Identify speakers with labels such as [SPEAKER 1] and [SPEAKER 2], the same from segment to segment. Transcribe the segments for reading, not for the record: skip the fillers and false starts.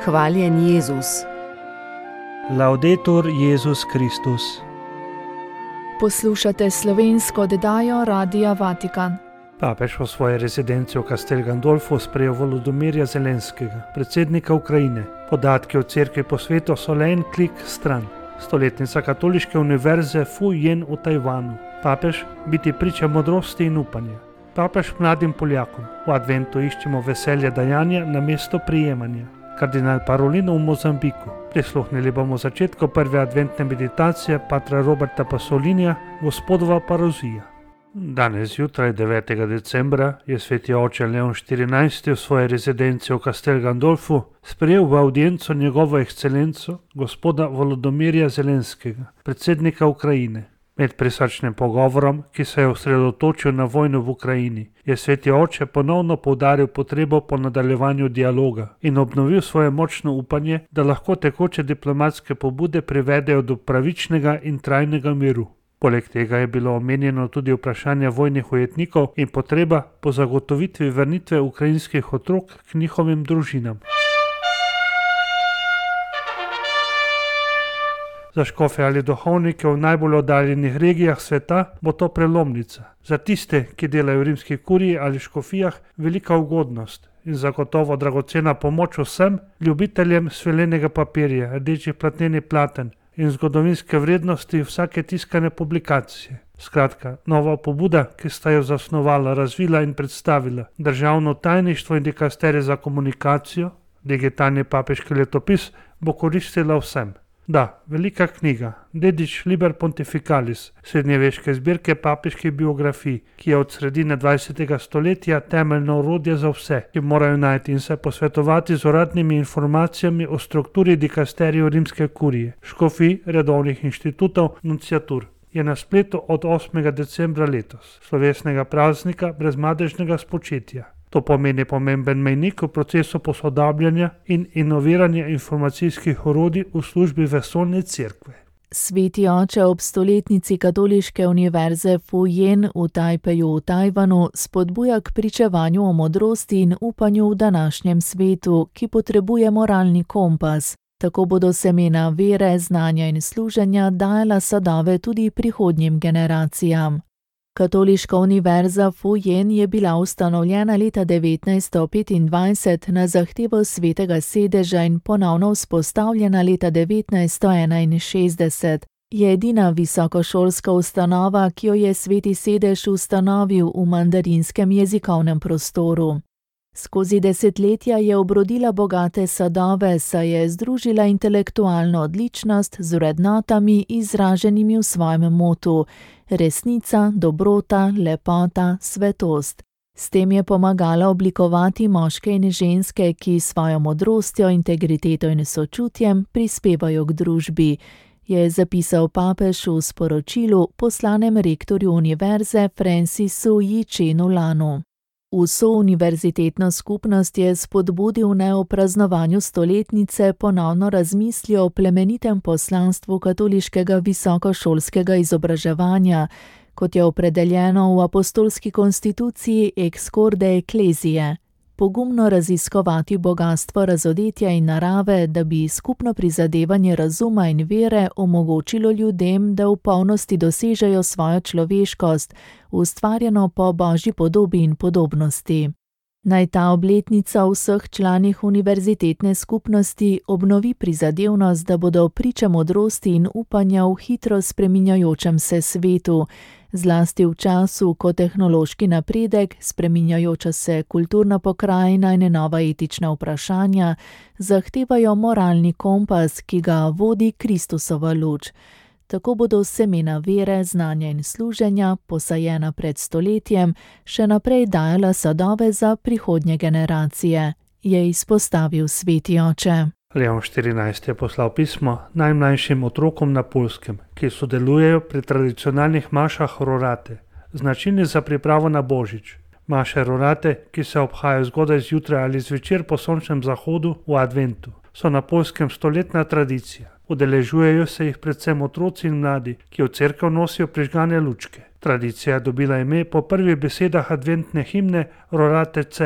[SPEAKER 1] Hvaljen Jezus.
[SPEAKER 2] Laudetur Jezus Kristus.
[SPEAKER 3] Poslušate slovensko oddajo Radia Vatikan.
[SPEAKER 2] Papež v svoji rezidenci v Castel Gandolfu sprejel Volodomirja Zelenskega, predsednika Ukrajine. Podatki o cerkvi po svetu so le en klik stran. Stoletnica katoliške univerze Fu Jen v Tajvanu. Papež biti priča modrosti in upanja. Papež mladim Poljakom. V adventu iščemo veselje dajanja na mesto prijemanja. Kardinal Parolin v Mozambiku. Prisluhnili bomo začetku prve adventne meditacije patra Roberta Pasolinija, Gospodova parozija. Danes zjutraj 9. decembra je sveti oče Leon XIV v svoji rezidenci v Castel Gandolfu sprejel v audienco njegovo ekscelenco gospoda Volodomirja Zelenskega, predsednika Ukrajine. Med prisrčnim pogovorom, ki se je osredotočil na vojno v Ukrajini, je sveti oče ponovno poudaril potrebo po nadaljevanju dialoga in obnovil svoje močno upanje, da lahko tekoče diplomatske pobude privedejo do pravičnega in trajnega miru. Poleg tega je bilo omenjeno tudi vprašanje vojnih ujetnikov in potreba po zagotovitvi vrnitve ukrajinskih otrok k njihovim družinam. Za škofe ali duhovnike v najbolj oddaljenih regijah sveta bo to prelomnica. Za tiste, ki delajo v rimski kuriji ali škofijah, velika ugodnost in zagotovo dragocena pomoč vsem ljubiteljem svilenega papirja, rdečih platneni platen in zgodovinske vrednosti vsake tiskane publikacije. Skratka, nova pobuda, ki sta jo zasnovala, razvila in predstavila državno tajništvo in dikasterij za komunikacijo, digitalni papeški letopis, bo koristila vsem. Da, velika knjiga, dedič Liber Pontificalis, srednjeveške zbirke papeških biografij, ki je od sredine 20. stoletja temeljno orodje za vse, ki morajo najti in se posvetovati z uradnimi informacijami o strukturi dikasterijev rimske kurije, škofij, redovnih inštitutov, nunciatur. Je na spletu od 8. decembra letos, slovesnega praznika brez madežnega spočetja. To pomeni pomemben mejnik v procesu posodabljanja in inoviranja informacijskih orodij v službi vesoljne cerkve.
[SPEAKER 3] Sveti oče ob stoletnici katoliške univerze Fu Jen v Tajpeju v Tajvanu spodbuja k pričevanju o modrosti in upanju v današnjem svetu, ki potrebuje moralni kompas. Tako bodo semena vere, znanja in služenja dajala sadove tudi prihodnjim generacijam. Katoliška univerza Fu Jen je bila ustanovljena leta 1925 na zahtevo svetega sedeža in ponovno vzpostavljena leta 1961. Je edina visokošolska ustanova, ki jo je sveti sedež ustanovil v mandarinskem jezikovnem prostoru. Skozi desetletja je obrodila bogate sadove, saj je združila intelektualno odličnost z vrednotami izraženimi v svojem motu: resnica, dobrota, lepota, svetost. S tem je pomagala oblikovati moške in ženske, ki svojo modrostjo, integriteto in sočutjem prispevajo k družbi, je zapisal papež v sporočilu poslanem rektorju univerze Francisu Yichenu Lanu. Vso univerzitetno skupnost je spodbudil naj o praznovanju stoletnice ponovno razmislijo o plemenitem poslanstvu katoliškega visokošolskega izobraževanja, kot je opredeljeno v apostolski konstituciji Ex Corde Ecclesiae. Pogumno raziskovati bogastvo razodetja in narave, da bi skupno prizadevanje razuma in vere omogočilo ljudem, da v polnosti dosežejo svojo človeškost, ustvarjeno po Božji podobi in podobnosti. Naj ta obletnica vseh članih univerzitetne skupnosti obnovi prizadevnost, da bodo priča modrosti in upanja v hitro spreminjajočem se svetu, zlasti v času, ko tehnološki napredek, spreminjajoča se kulturna pokrajina in nova etična vprašanja zahtevajo moralni kompas, ki ga vodi Kristusova luč. Tako bodo semena vere, znanja in služenja, posajena pred stoletjem, še naprej dajala sadove za prihodnje generacije, je izpostavil sveti oče.
[SPEAKER 2] Leon XIV je poslal pismo najmlajšim otrokom na Poljskem, ki sodelujejo pri tradicionalnih mašah rorate, značilni za pripravo na Božič. Maše rorate, ki se obhajajo zgodaj zjutraj ali zvečer po sončnem zahodu v adventu, so na Poljskem stoletna tradicija. Udeležujejo se jih predvsem otroci in mladi, ki v cerkev nosijo prižgane lučke. Tradicija je dobila ime po prvih besedah adventne himne Rorate Celi,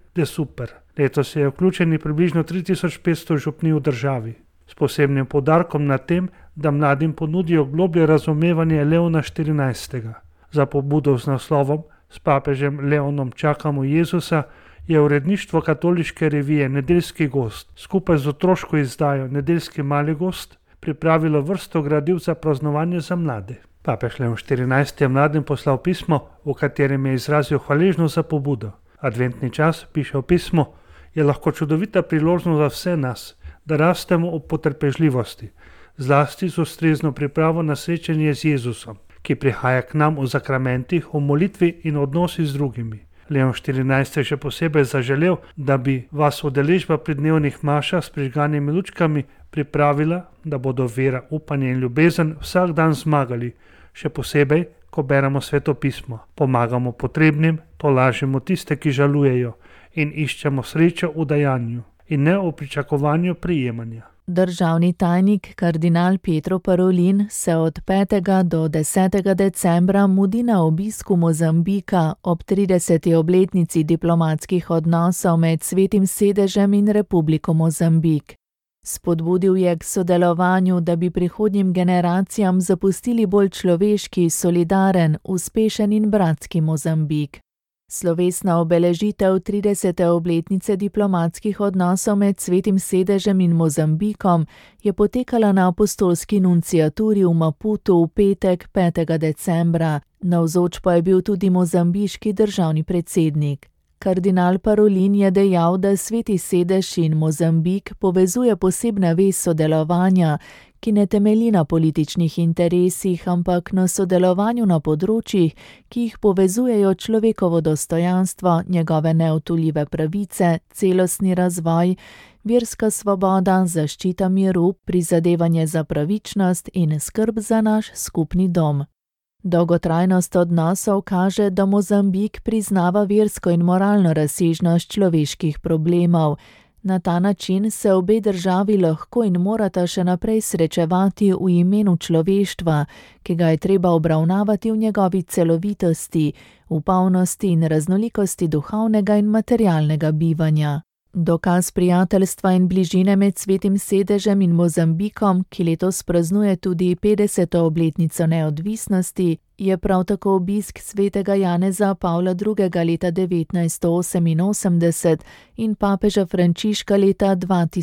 [SPEAKER 2] de super. Letos je vključeni približno 3500 župnij v državi, s posebnim poudarkom na tem, da mladim ponudijo globlje razumevanje Leona XIV. Za pobudo z naslovom S papežem Leonom čakamo Jezusa je uredništvo katoliške revije Nedeljski gost skupaj z otroško izdajo Nedeljski mali gost pripravilo vrsto gradiv za praznovanje za mlade. Papež Leon XIV je mladim poslal pismo, v katerem je izrazil hvaležnost za pobudo. Adventni čas, piše v pismu, je lahko čudovita priložnost za vse nas, da rastemo v potrpežljivosti, zlasti z ustrezno pripravo na srečanje z Jezusom, ki prihaja k nam v zakramentih, v molitvi in odnosi z drugimi. Leon XIV je še posebej zaželel, da bi vas udeležba pri dnevnih mašah s prižganimi lučkami pripravila, da bodo vera, upanje in ljubezen vsak dan zmagali, še posebej, ko beremo Sveto pismo, pomagamo potrebnim, tolažimo tiste, ki žalujejo in iščemo srečo v dajanju in ne v pričakovanju prijemanja.
[SPEAKER 3] Državni tajnik kardinal Pietro Parolin se od 5. do 10. decembra mudi na obisku Mozambika ob 30. obletnici diplomatskih odnosov med Svetim sedežem in Republiko Mozambik. Spodbudil je k sodelovanju, da bi prihodnjim generacijam zapustili bolj človeški, solidaren, uspešen in bratski Mozambik. Slovesna obeležitev 30. obletnice diplomatskih odnosov med Svetim sedežem in Mozambikom je potekala na apostolski nunciaturi v Maputu v petek 5. decembra. Navzoč pa je bil tudi mozambiški državni predsednik. Kardinal Parolin je dejal, da Sveti sedež in Mozambik povezuje posebna vez sodelovanja, ki ne temelji na političnih interesih, ampak na sodelovanju na področjih, ki jih povezujejo človekovo dostojanstvo, njegove neodtujljive pravice, celostni razvoj, verska svoboda, zaščita miru, prizadevanje za pravičnost in skrb za naš skupni dom. Dolgotrajnost odnosov kaže, da Mozambik priznava versko in moralno razsežnost človeških problemov. Na ta način se obe državi lahko in morata še naprej srečevati v imenu človeštva, ki ga je treba obravnavati v njegovi celovitosti, v polnosti in raznolikosti duhovnega in materialnega bivanja. Dokaz prijateljstva in bližine med Svetim sedežem in Mozambikom, ki letos praznuje tudi 50. obletnico neodvisnosti, je prav tako obisk svetega Janeza Pavla II. Leta 1988 in papeža Frančiška leta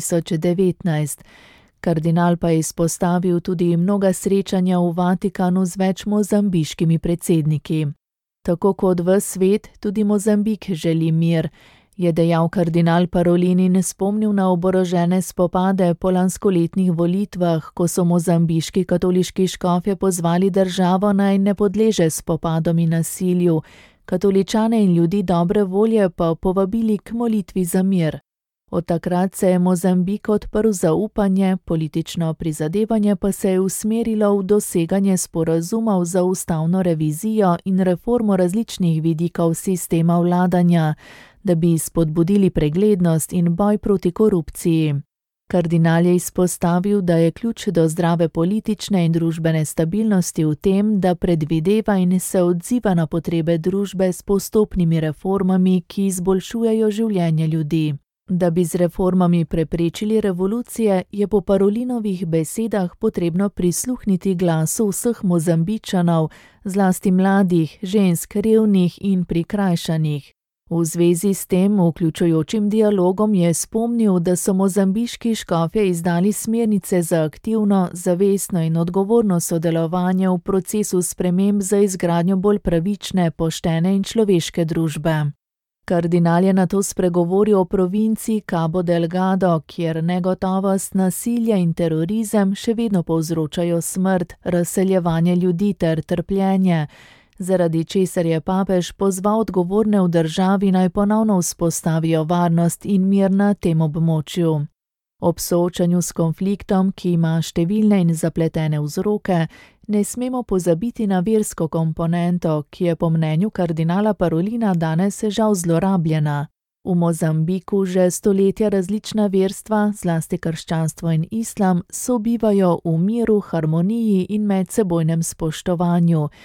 [SPEAKER 3] 2019. Kardinal pa je izpostavil tudi mnoga srečanja v Vatikanu z več mozambiškimi predsedniki. Tako kot ves svet, tudi Mozambik želi mir, je dejal kardinal Parolin in spomnil na oborožene spopade po lanskoletnih volitvah, ko so mozambiški katoliški škofje pozvali državo naj ne podleže spopadom in nasilju, katoličane in ljudi dobre volje pa povabili k molitvi za mir. Od takrat se je Mozambik odprl za upanje, politično prizadevanje pa se je usmerilo v doseganje sporazumov za ustavno revizijo in reformo različnih vidikov sistema vladanja, da bi spodbudili preglednost in boj proti korupciji. Kardinal je izpostavil, da je ključ do zdrave politične in družbene stabilnosti v tem, da predvideva in se odziva na potrebe družbe s postopnimi reformami, ki izboljšujejo življenje ljudi. Da bi z reformami preprečili revolucije, je po Parolinovih besedah potrebno prisluhniti glasu vseh Mozambičanov, zlasti mladih, žensk, revnih in prikrajšanih. V zvezi s tem vključujočim dialogom je spomnil, da so mozambiški škofje izdali smernice za aktivno, zavestno in odgovorno sodelovanje v procesu sprememb za izgradnjo bolj pravične, poštene in človeške družbe. Kardinal je nato spregovoril o provinciji Cabo Delgado, kjer negotovost, nasilje in terorizem še vedno povzročajo smrt, razseljevanje ljudi ter trpljenje, zaradi česar je papež pozval odgovorne v državi naj ponovno vzpostavijo varnost in mir na tem območju. Ob soočanju s konfliktom, ki ima številne in zapletene vzroke, ne smemo pozabiti na versko komponento, ki je po mnenju kardinala Parolina danes žal zlorabljena. V Mozambiku že stoletja različna verstva, zlasti krščanstvo in islam, sobivajo v miru, harmoniji in medsebojnem spoštovanju.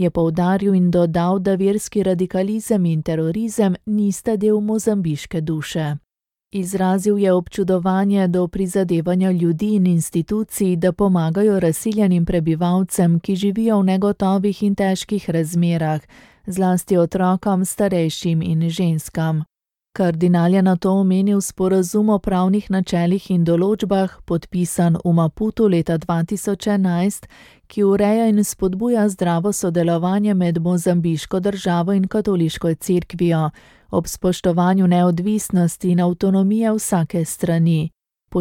[SPEAKER 3] je poudaril in dodal, da verski radikalizem in terorizem nista del mozambiške duše. Izrazil je občudovanje do prizadevanja ljudi in institucij, da pomagajo razseljenim prebivalcem, ki živijo v negotovih in težkih razmerah, zlasti otrokom, starejšim in ženskam. Kardinal je nato omenil sporazum o pravnih načelih in določbah, podpisan v Maputu leta 2011, ki ureja in spodbuja zdravo sodelovanje med mozambiško državo in katoliško cerkvijo, ob spoštovanju neodvisnosti in avtonomije vsake strani. Po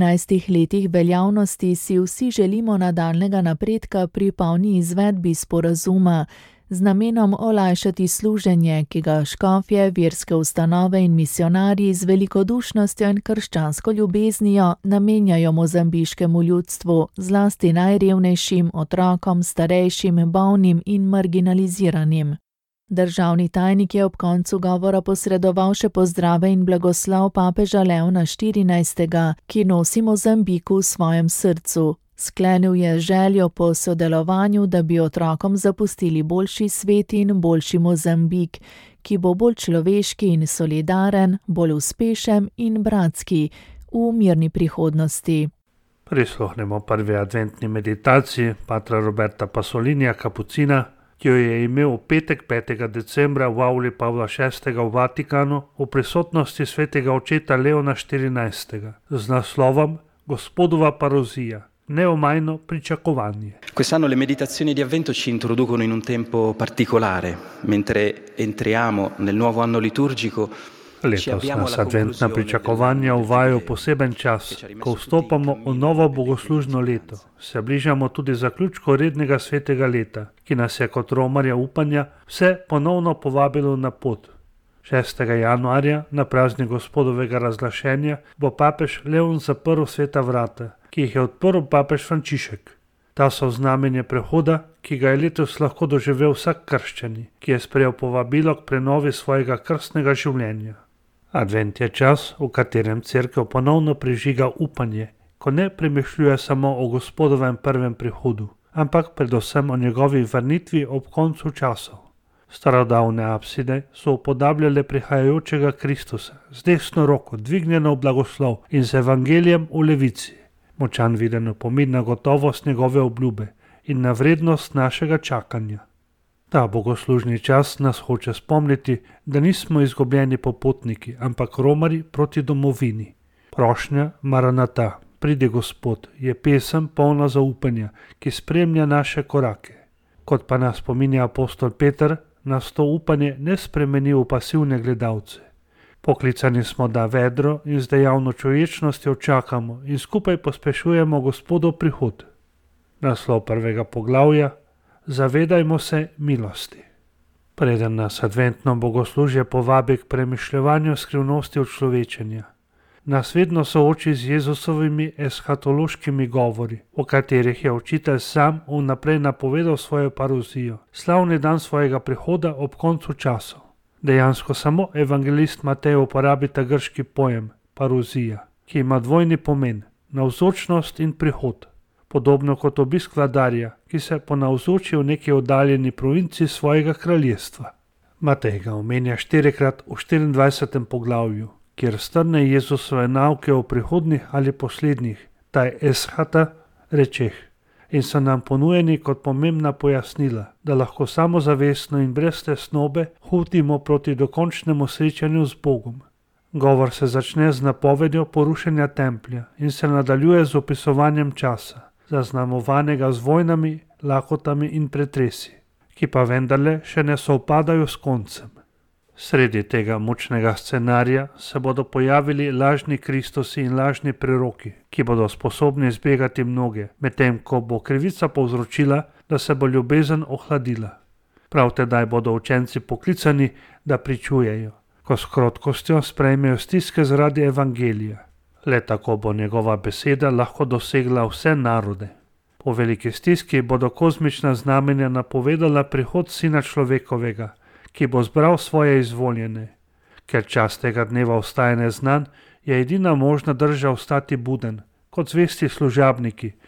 [SPEAKER 3] 14 letih veljavnosti si vsi želimo nadaljnjega napredka pri polni izvedbi sporazuma, z namenom olajšati služenje, ki ga škofje, verske ustanove in misionarji z velikodušnostjo in krščansko ljubeznijo namenjajo mozambiškemu ljudstvu, zlasti najrevnejšim, otrokom, starejšim, bolnim in marginaliziranim. Državni tajnik je ob koncu govora posredoval še pozdrave in blagoslov papeža Leona XIV., ki nosi Mozambik v svojem srcu. Sklenil je željo po sodelovanju, da bi otrokom zapustili boljši svet in boljši Mozambik, ki bo bolj človeški in solidaren, bolj uspešen in bratski v mirni prihodnosti.
[SPEAKER 2] Prisluhnemo prvi adventni meditaciji patra Roberta Pasolinija Kapucina, ki jo je imel v petek 5. decembra v avli Pavla VI. V Vatikanu v prisotnosti svetega očeta Leona XIV. Z naslovom Gospodova parozija. Neomajno pričakovanje.
[SPEAKER 1] Quest'anno le meditazioni di Avvento ci introducono in un tempo particolare. Mentre entriamo nel nuovo anno liturgico,
[SPEAKER 2] Letos nas adventna pričakovanja uvajajo poseben čas, ko vstopamo v novo bogoslužno leto. Se bližamo tudi zaključku rednega svetega leta, ki nas je kot romarja upanja vse ponovno povabilo na pot. 6. januarja, na praznik Gospodovega razglašenja, bo papež Leon zaprl sveta vrata, ki jih je odprl papež Frančišek. Ta so znamenje prehoda, ki ga je letos lahko doživel vsak krščani, ki je sprejel povabilo k prenovi svojega krstnega življenja. Advent je čas, v katerem cerkev ponovno prižiga upanje, ko ne premišljuje samo o Gospodovem prvem prihodu, ampak predvsem o njegovi vrnitvi ob koncu časov. Starodavne apside so upodabljale prihajajočega Kristusa z desno roko dvignjeno v blagoslov in z evangelijem v levici. Močan viden opomin na gotovost njegove obljube in na vrednost našega čakanja. Ta bogoslužni čas nas hoče spomniti, da nismo izgubljeni popotniki, ampak romarji proti domovini. Prošnja Maranata, pridi Gospod, je pesem polna zaupanja, ki spremlja naše korake. Kot pa nas spominja apostol Peter, nas to upanje ne spremeni v pasivne gledalce. Poklicani smo, da vedro in z dejavno čovečnostjo čakamo in skupaj pospešujemo Gospodov prihod. Naslov prvega poglavja: Zavedajmo se milosti. Preden nas adventno bogoslužje povabi k premišljevanju skrivnosti človečenja, nas vedno sooči z Jezusovimi eshatološkimi govori, v katerih je učitelj sam vnaprej napovedal svojo paruzijo, slavni dan svojega prihoda ob koncu časov. Dejansko samo evangelist Matej uporabi ta grški pojem paruzija, ki ima dvojni pomen, navzočnost in prihod, podobno kot obisk vladarja, ki se ponavzoči v neki oddaljeni provinci svojega kraljestva. Matej ga omenja 4-krat v 24. poglavju, kjer strne Jezusove nauke o prihodnih ali poslednjih, taj eshata, rečeh, in so nam ponujeni kot pomembna pojasnila, da lahko samozavestno in brez tesnobe hutimo proti dokončnemu srečanju z Bogom. Govor se začne z napovedjo porušenja templja in se nadaljuje z opisovanjem časa, zaznamovanega z vojnami, lakotami in pretresi, ki pa vendarle še ne sovpadajo s koncem. Sredi tega močnega scenarija se bodo pojavili lažni Kristusi in lažni preroki, ki bodo sposobni izbegati mnoge, medtem ko bo krivica povzročila, da se bo ljubezen ohladila. Prav tedaj bodo učenci poklicani, da pričujejo, ko s krotkostjo sprejmejo stiske zaradi evangelija. Le tako bo njegova beseda lahko dosegla vse narode. Po veliki stiski bodo kozmična znamenja napovedala prihod Sina človekovega, ki bo zbral svoje izvoljene. Ker čas tega dneva ostaje neznan, je edina možna drža ostati buden, kot zvesti služabniki,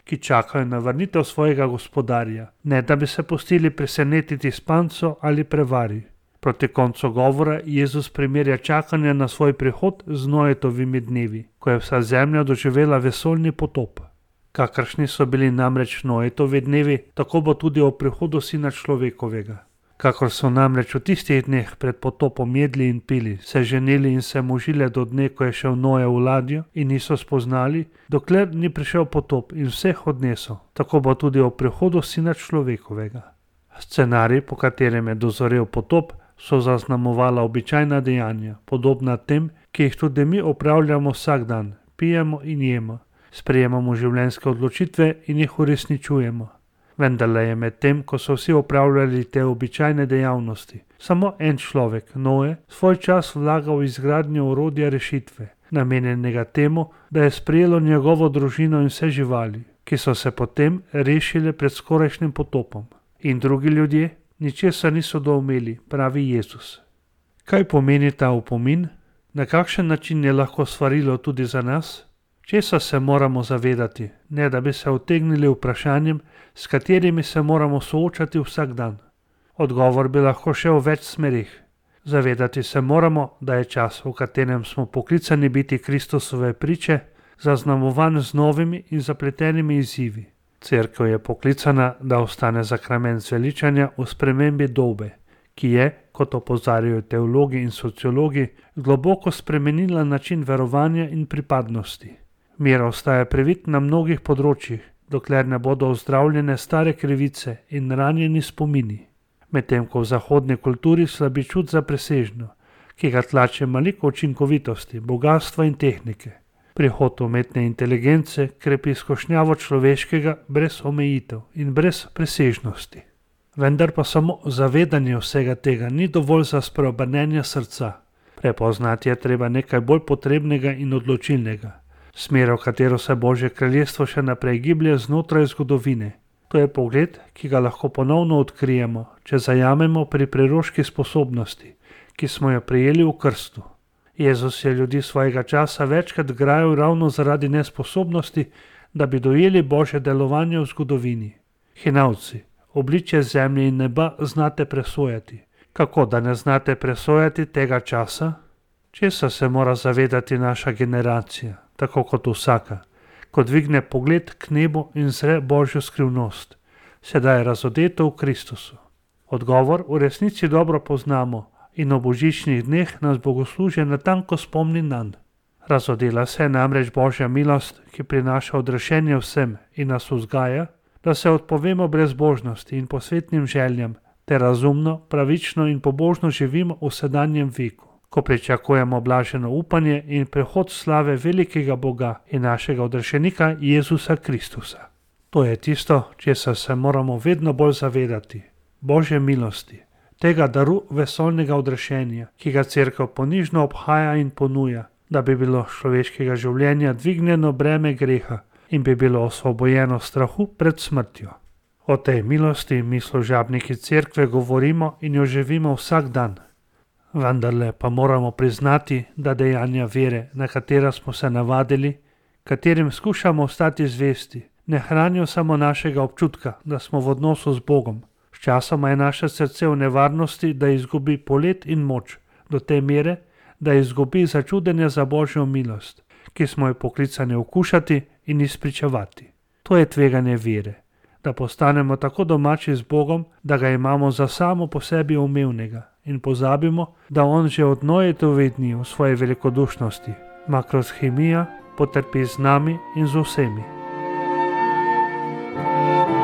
[SPEAKER 2] ki čakajo na vrnitev svojega gospodarja, ne da bi se pustili presenetiti s panco ali prevari. Proti koncu govora Jezus primerja čakanje na svoj prihod z Noetovimi dnevi, ko je vsa zemlja doživela vesoljni potop. Kakršni so bili namreč Noetovi dnevi, tako bo tudi o prihodu Sina človekovega. Kakor so namreč v tistih dneh pred potopom jedli in pili, se ženili in se možile do dne, ko je šel Noe v ladjo in niso spoznali, dokler ni prišel potop in vseh odnesel, tako bo tudi o prihodu Sina človekovega. Scenarij, po katerem je dozorel potop, so zaznamovala običajna dejanja, podobna tem, ki jih tudi mi opravljamo vsak dan, pijemo in jemo, sprejemamo življenjske odločitve in jih uresničujemo. Vendarle je med tem, ko so vsi opravljali te običajne dejavnosti, samo en človek, Noe, svoj čas vlagal v izgradnjo orodja rešitve, namenjenega temu, da je sprejelo njegovo družino in vse živali, ki so se potem rešile pred skorajšnjim potopom. In drugi ljudje ničesar niso doumeli, pravi Jezus. Kaj pomeni ta opomin? Na kakšen način je lahko svarilo tudi za nas? Česa se moramo zavedati, ne da bi se utegnili vprašanjem, s katerimi se moramo soočati vsak dan? Odgovor bi lahko šel v več smerih. Zavedati se moramo, da je čas, v katerem smo poklicani biti Kristusove priče, zaznamovan z novimi in zapletenimi izzivi. Cerkev je poklicana, da ostane zakrament zveličanja v spremembi dobe, ki je, kot opozarjajo teologi in sociologi, globoko spremenila način verovanja in pripadnosti. Mir ostaja previt na mnogih področjih, dokler ne bodo ozdravljene stare krivice in ranjeni spomini. Medtem ko v zahodni kulturi slabi čut za presežno, ki ga tlače maliko učinkovitosti, bogatstva in tehnike. Prihod umetne inteligence krepi skušnjavo človeškega brez omejitev in brez presežnosti. Vendar pa samo zavedanje vsega tega ni dovolj za spreobrnenje srca. Prepoznati je treba nekaj bolj potrebnega in odločilnega. Smer, v katero se Božje kraljestvo še naprej giblje znotraj zgodovine. To je pogled, ki ga lahko ponovno odkrijemo, če zajamemo pri preroški sposobnosti, ki smo jo prejeli v krstu. Jezus je ljudi svojega časa večkrat grajal ravno zaradi nesposobnosti, da bi dojeli Božje delovanje v zgodovini. Hinavci, obličje zemlje in neba znate presojati. Kako da ne znate presojati tega časa? Česa se mora zavedati naša generacija, tako kot vsaka, ko dvigne pogled k nebu in zre Božjo skrivnost, sedaj razodeto v Kristusu? Odgovor v resnici dobro poznamo in o božičnih dneh nas bogoslužje natanko spomni nanj. Razodela se je namreč Božja milost, ki prinaša odrešenje vsem in nas vzgaja, da se odpovemo brezbožnosti in posvetnim željam, ter razumno, pravično in pobožno živimo v sedanjem veku, ko pričakujemo blaženo upanje in prehod slave velikega Boga in našega odrešenika Jezusa Kristusa. To je tisto, česar se moramo vedno bolj zavedati, Božje milosti, tega daru vesoljnega odrešenja, ki ga cerkev ponižno obhaja in ponuja, da bi bilo človeškega življenja dvignjeno breme greha in bi bilo osvobojeno strahu pred smrtjo. O tej milosti mi služabniki cerkve govorimo in jo živimo vsak dan. Vendarle pa moramo priznati, da dejanja vere, na katera smo se navadili, katerim skušamo ostati zvesti, ne hranijo samo našega občutka, da smo v odnosu z Bogom. Sčasoma je naše srce v nevarnosti, da izgubi polet in moč, do te mere, da izgubi začudenje za Božjo milost, ki smo jo poklicani okušati in izpričevati. To je tveganje vere, da postanemo tako domači z Bogom, da ga imamo za samo po sebi umevnega in pozabimo, da on že od Noetovih dni v svoji velikodušnosti, makroshemija, potrpi z nami in z vsemi.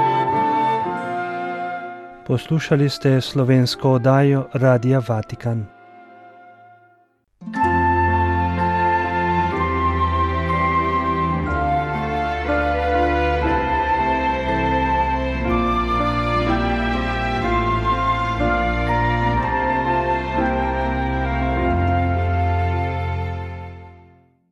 [SPEAKER 4] Poslušali ste slovensko oddajo Radia Vatikan.